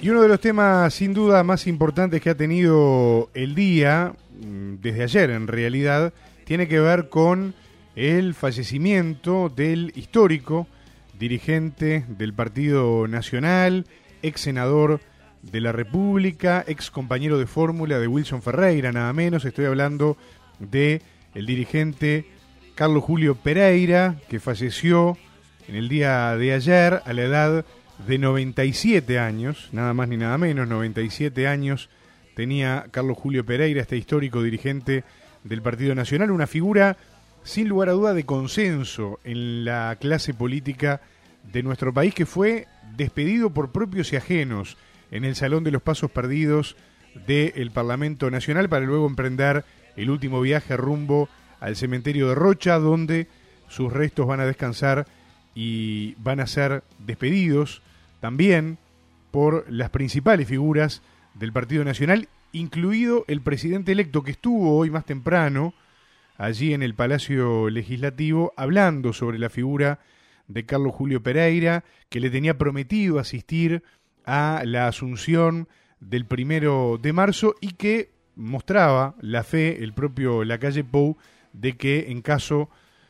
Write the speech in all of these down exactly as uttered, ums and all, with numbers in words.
Y uno de los temas sin duda más importantes que ha tenido el día, desde ayer en realidad, tiene que ver con el fallecimiento del histórico dirigente del Partido Nacional, ex senador de la República, ex compañero de fórmula de Wilson Ferreira, nada menos. Estoy hablando de el dirigente Carlos Julio Pereira, que falleció en el día de ayer a la edad de noventa y siete años, nada más ni nada menos, noventa y siete años tenía Carlos Julio Pereira, este histórico dirigente del Partido Nacional, una figura sin lugar a duda de consenso en la clase política de nuestro país, que fue despedido por propios y ajenos en el Salón de los Pasos Perdidos del Parlamento Nacional para luego emprender el último viaje rumbo al cementerio de Rocha, donde sus restos van a descansar y van a ser despedidos también por las principales figuras del Partido Nacional, incluido el presidente electo, que estuvo hoy más temprano allí en el Palacio Legislativo hablando sobre la figura de Carlos Julio Pereira, que le tenía prometido asistir a la asunción del primero de marzo y que mostraba la fe, el propio Lacalle Pou, de que en caso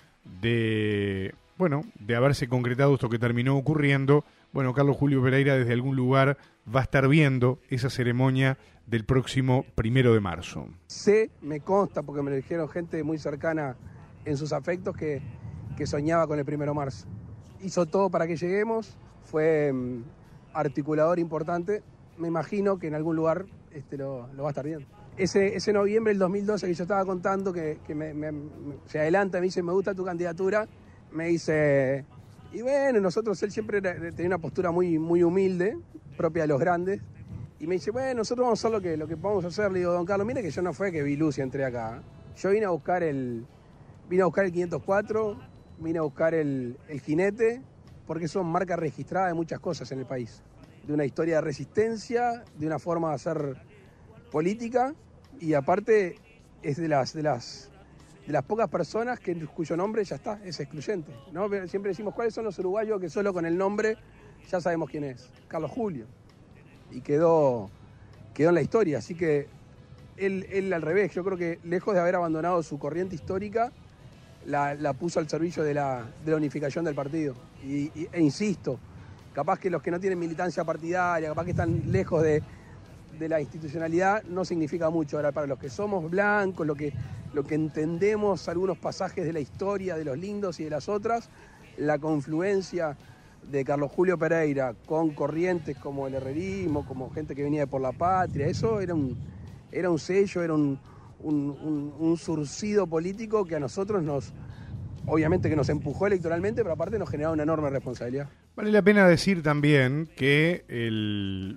de, bueno, de haberse concretado esto que terminó ocurriendo, bueno, Carlos Julio Pereira desde algún lugar va a estar viendo esa ceremonia del próximo primero de marzo. Sé, me consta, porque me lo dijeron gente muy cercana en sus afectos, que, que soñaba con el primero de marzo. Hizo todo para que lleguemos, fue um, articulador importante. Me imagino que en algún lugar este, lo, lo va a estar viendo. Ese, ese noviembre del dos mil doce que yo estaba contando, que, que me, me, me, se adelanta, me dice, me gusta tu candidatura, me dice, y bueno, nosotros, él siempre era, tenía una postura muy, muy humilde, propia de los grandes, y me dice, bueno, nosotros vamos a hacer lo que, lo que podemos hacer. Le digo, don Carlos, mire que yo no fue que vi luz y entré acá. Yo vine a buscar el, vine a buscar el quinientos cuatro, vine a buscar el, el jinete, porque son marcas registradas de muchas cosas en el país. De una historia de resistencia, de una forma de hacer política, y aparte es de las, de las, de las pocas personas que, cuyo nombre ya está, es excluyente, ¿no? Siempre decimos, ¿cuáles son los uruguayos que solo con el nombre ya sabemos quién es? Carlos Julio. Y quedó, quedó en la historia, así que él, él al revés, yo creo que lejos de haber abandonado su corriente histórica, la, la puso al servicio de la, de la unificación del partido. Y, y, e insisto, capaz que los que no tienen militancia partidaria, capaz que están lejos de, de la institucionalidad, no significa mucho. Ahora, para los que somos blancos, lo que, lo que entendemos algunos pasajes de la historia, de los lindos y de las otras, la confluencia de Carlos Julio Pereira con corrientes como el herrerismo, como gente que venía de Por la Patria, eso era un, era un sello, era un, un, un, un surcido político que a nosotros nos, obviamente que nos empujó electoralmente, pero aparte nos generaba una enorme responsabilidad. Vale la pena decir también que el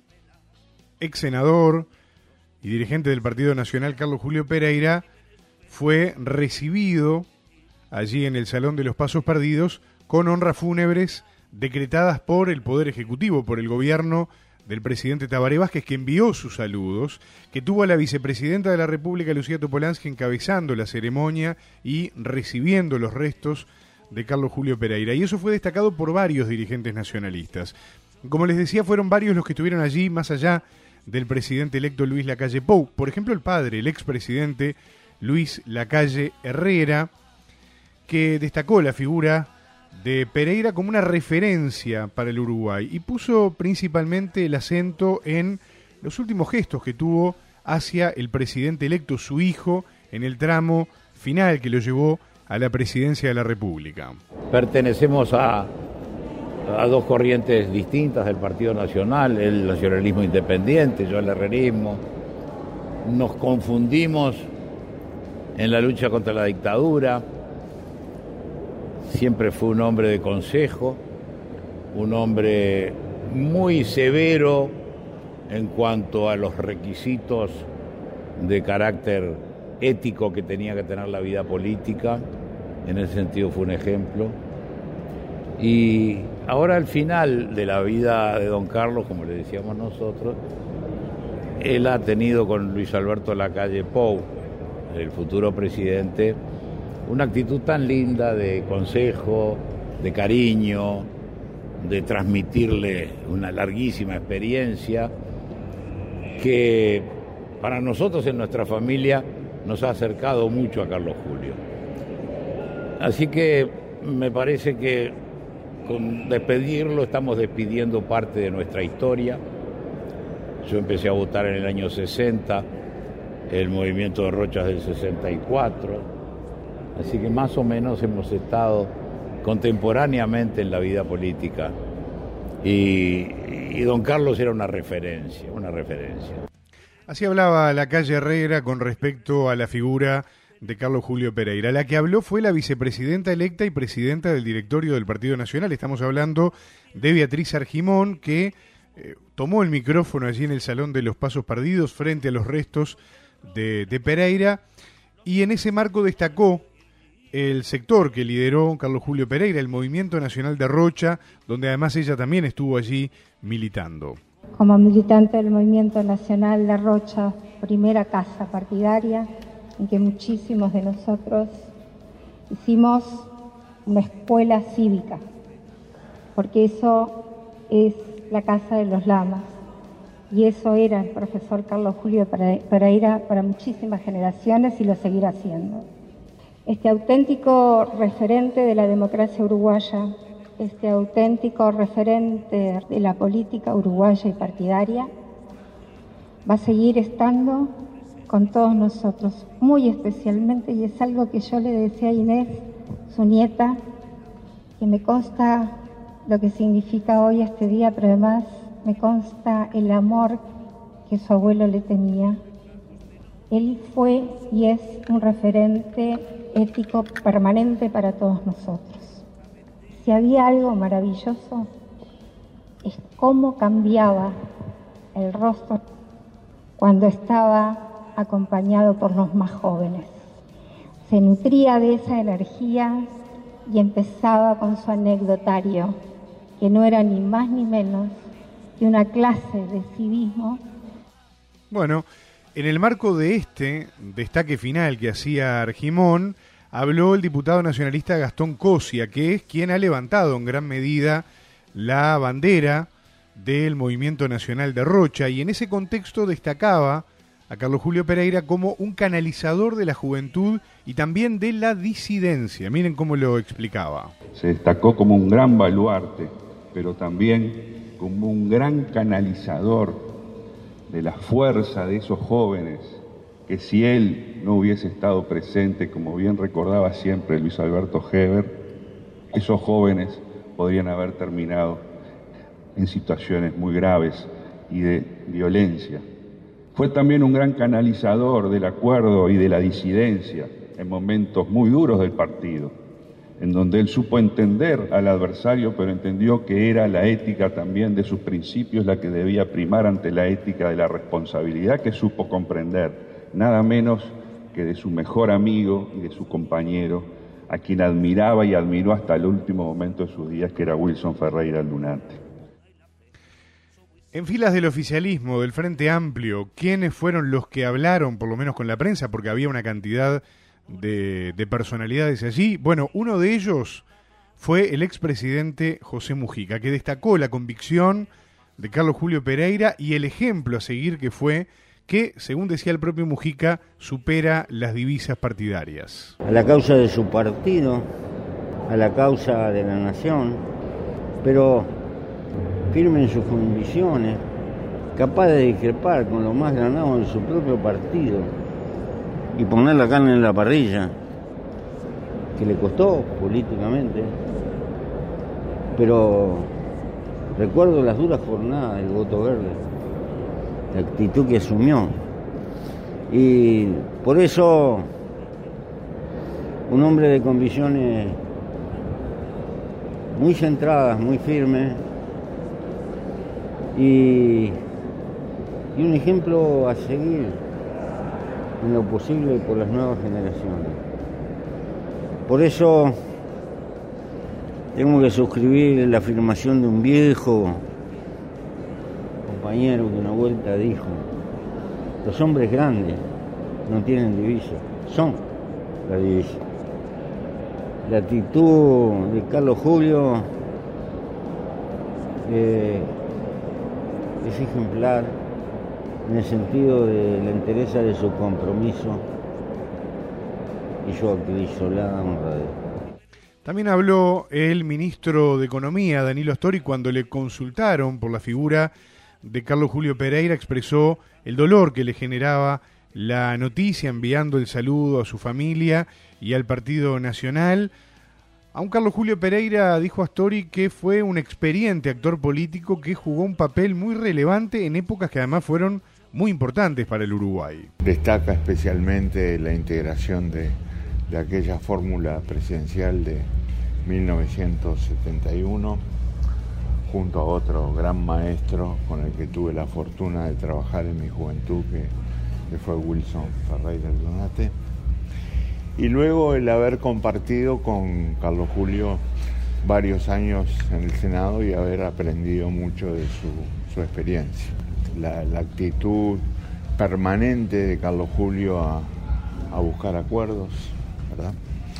ex senador y dirigente del Partido Nacional, Carlos Julio Pereira, fue recibido allí en el Salón de los Pasos Perdidos con honras fúnebres decretadas por el Poder Ejecutivo, por el gobierno del presidente Tabaré Vázquez, que envió sus saludos, que tuvo a la vicepresidenta de la República, Lucía Topolansky, encabezando la ceremonia y recibiendo los restos de Carlos Julio Pereira. Y eso fue destacado por varios dirigentes nacionalistas. Como les decía, fueron varios los que estuvieron allí, más allá del presidente electo Luis Lacalle Pou. Por ejemplo, el padre, el expresidente Luis Lacalle Herrera, que destacó la figura de Pereira como una referencia para el Uruguay y puso principalmente el acento en los últimos gestos que tuvo hacia el presidente electo, su hijo, en el tramo final que lo llevó a la presidencia de la República. Pertenecemos a, a dos corrientes distintas del Partido Nacional, el nacionalismo independiente, yo el herrerismo. Nos confundimos en la lucha contra la dictadura. Siempre fue un hombre de consejo, un hombre muy severo en cuanto a los requisitos de carácter ético que tenía que tener la vida política. En ese sentido fue un ejemplo. Y ahora al final de la vida de don Carlos, como le decíamos nosotros, él ha tenido con Luis Alberto Lacalle Pou, el futuro presidente, una actitud tan linda de consejo, de cariño, de transmitirle una larguísima experiencia que para nosotros en nuestra familia nos ha acercado mucho a Carlos Julio. Así que me parece que con despedirlo estamos despidiendo parte de nuestra historia. Yo empecé a votar en el año sesenta, el movimiento de Rochas del sesenta y cuatro, así que más o menos hemos estado contemporáneamente en la vida política y, y don Carlos era una referencia, una referencia. Así hablaba la calle Herrera con respecto a la figura de Carlos Julio Pereira. La que habló fue la vicepresidenta electa y presidenta del directorio del Partido Nacional. Estamos hablando de Beatriz Argimón, que eh, tomó el micrófono allí en el Salón de los Pasos Perdidos frente a los restos de, de Pereira, y en ese marco destacó el sector que lideró Carlos Julio Pereira, el Movimiento Nacional de Rocha, donde además ella también estuvo allí militando. Como militante del Movimiento Nacional de Rocha, primera casa partidaria en que muchísimos de nosotros hicimos una escuela cívica, porque eso es la Casa de los Lamas, y eso era el profesor Carlos Julio Pereira para muchísimas generaciones y lo seguirá siendo. Este auténtico referente de la democracia uruguaya, este auténtico referente de la política uruguaya y partidaria, va a seguir estando con todos nosotros, muy especialmente, y es algo que yo le decía a Inés, su nieta, que me consta lo que significa hoy este día, pero además me consta el amor que su abuelo le tenía. Él fue y es un referente ético permanente para todos nosotros. Si había algo maravilloso, es cómo cambiaba el rostro cuando estaba acompañado por los más jóvenes. Se nutría de esa energía y empezaba con su anecdotario, que no era ni más ni menos que una clase de civismo. Bueno, en el marco de este destaque final que hacía Argimón, habló el diputado nacionalista Gastón Cosia, que es quien ha levantado en gran medida la bandera del Movimiento Nacional de Rocha, y en ese contexto destacaba a Carlos Julio Pereira como un canalizador de la juventud y también de la disidencia. Miren cómo lo explicaba. Se destacó como un gran baluarte, pero también como un gran canalizador de la fuerza de esos jóvenes, que si él no hubiese estado presente, como bien recordaba siempre Luis Alberto Heber, esos jóvenes podrían haber terminado en situaciones muy graves y de violencia. Fue también un gran canalizador del acuerdo y de la disidencia en momentos muy duros del partido, en donde él supo entender al adversario, pero entendió que era la ética también de sus principios la que debía primar ante la ética de la responsabilidad, que supo comprender, nada menos que de su mejor amigo y de su compañero, a quien admiraba y admiró hasta el último momento de sus días, que era Wilson Ferreira Lunate. En filas del oficialismo, del Frente Amplio, ¿quiénes fueron los que hablaron, por lo menos con la prensa, porque había una cantidad de, de personalidades allí? Bueno, uno de ellos fue el expresidente José Mujica, que destacó la convicción de Carlos Julio Pereira y el ejemplo a seguir que fue que, según decía el propio Mujica, supera las divisas partidarias. A la causa de su partido, a la causa de la nación, pero firme en sus convicciones, capaz de discrepar con lo más granado de su propio partido y poner la carne en la parrilla, que le costó políticamente, pero recuerdo las duras jornadas del voto verde, la actitud que asumió, y por eso un hombre de convicciones muy centradas, muy firmes, y, y un ejemplo a seguir en lo posible por las nuevas generaciones. Por eso tengo que suscribir la afirmación de un viejo compañero que una vuelta dijo: los hombres grandes no tienen divisa, son la divisa. La actitud de Carlos Julio eh, es ejemplar en el sentido de la entereza de su compromiso y su acrisolada honradez. También habló el ministro de Economía, Danilo Astori, cuando le consultaron por la figura de Carlos Julio Pereira, expresó el dolor que le generaba la noticia, enviando el saludo a su familia y al Partido Nacional. A un Carlos Julio Pereira, dijo Astori, que fue un experiente actor político que jugó un papel muy relevante en épocas que además fueron muy importantes para el Uruguay. Destaca especialmente la integración de, de aquella fórmula presidencial de mil novecientos setenta y uno, junto a otro gran maestro con el que tuve la fortuna de trabajar en mi juventud, que, que fue Wilson Ferreira Donate. Y luego el haber compartido con Carlos Julio varios años en el Senado y haber aprendido mucho de su, su experiencia. La, la actitud permanente de Carlos Julio a, a buscar acuerdos, ¿verdad?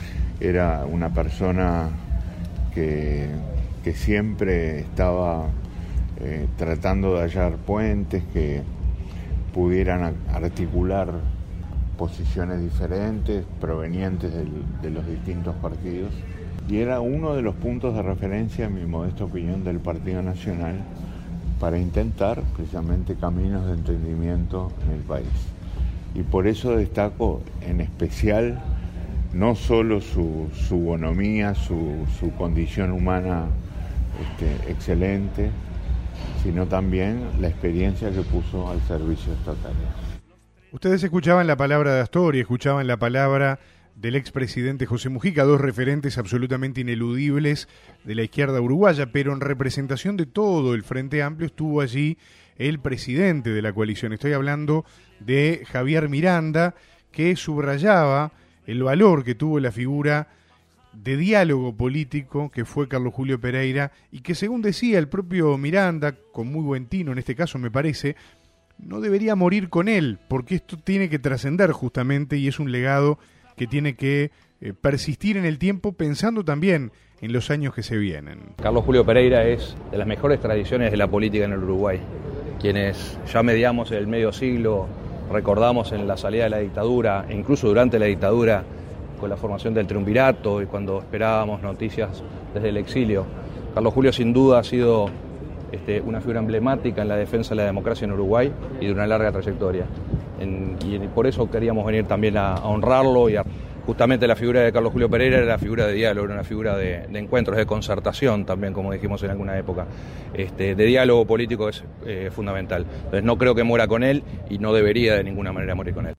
Era una persona que, que siempre estaba eh, tratando de hallar puentes que pudieran articular posiciones diferentes, provenientes del, de los distintos partidos. Y era uno de los puntos de referencia, en mi modesta opinión, del Partido Nacional para intentar precisamente caminos de entendimiento en el país. Y por eso destaco en especial no solo su, su bonomía, su, su condición humana este, excelente, sino también la experiencia que puso al servicio estatal. Ustedes escuchaban la palabra de Astori, escuchaban la palabra del expresidente José Mujica, dos referentes absolutamente ineludibles de la izquierda uruguaya, pero en representación de todo el Frente Amplio estuvo allí el presidente de la coalición. Estoy hablando de Javier Miranda, que subrayaba el valor que tuvo la figura de diálogo político que fue Carlos Julio Pereira y que, según decía el propio Miranda, con muy buen tino en este caso me parece, no debería morir con él, porque esto tiene que trascender justamente y es un legado que tiene que eh, persistir en el tiempo, pensando también en los años que se vienen. Carlos Julio Pereira es de las mejores tradiciones de la política en el Uruguay. Quienes ya mediamos el medio siglo, recordamos en la salida de la dictadura, e incluso durante la dictadura, con la formación del triunvirato y cuando esperábamos noticias desde el exilio. Carlos Julio sin duda ha sido este, una figura emblemática en la defensa de la democracia en Uruguay y de una larga trayectoria. En, y por eso queríamos venir también a, a honrarlo y a, justamente la figura de Carlos Julio Pereira era la figura de diálogo, era una figura de, de encuentros, de concertación también, como dijimos en alguna época. Este, de diálogo político es eh, fundamental. Entonces no creo que muera con él y no debería de ninguna manera morir con él.